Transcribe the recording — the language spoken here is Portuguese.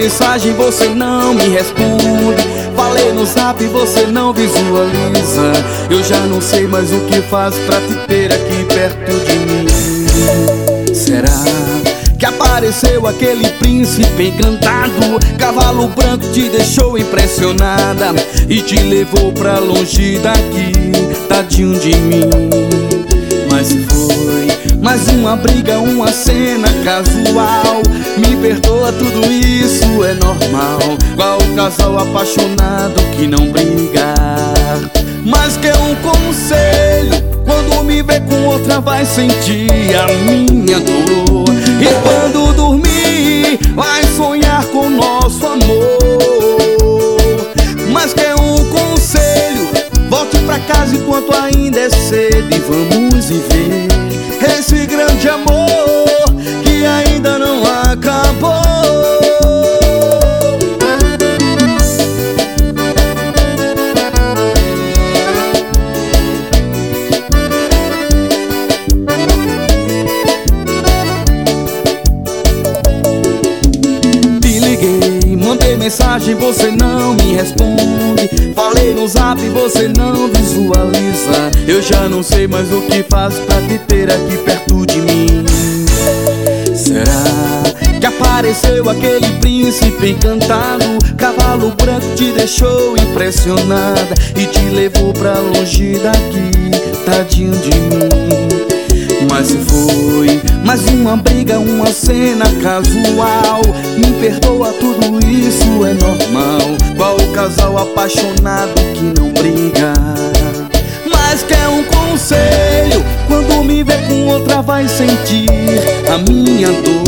mensagem, você não me responde. Falei no zap, você não visualiza. Eu já não sei mais o que faço pra te ter aqui perto de mim. Será que apareceu aquele príncipe encantado? Cavalo branco te deixou impressionada e te levou pra longe daqui, tadinho de mim. Mas se foi mais uma briga, uma cena casual, me perdoa, tudo isso é normal. Qual o casal apaixonado que não briga? Mas quer um conselho: quando me vê com outra vai sentir a minha dor. E quando dormir vai sonhar com nosso amor. Mas quer um conselho: volte pra casa enquanto ainda é cedo e vamos viver esse grande amor que ainda não acabou. Te liguei, mandei mensagem, você não me responde. Falei no zap, você não visualiza. Eu já não sei mais o que faço pra te ter aqui perto de mim. Será que apareceu aquele príncipe encantado? Cavalo branco te deixou impressionada e te levou pra longe daqui, tadinho de mim. Mas se foi mais uma briga, uma cena casual, me perdoa, tudo isso é normal. Qual o casal apaixonado que não briga? Mas quer um conselho: quando me vê com outra vai sentir a minha dor.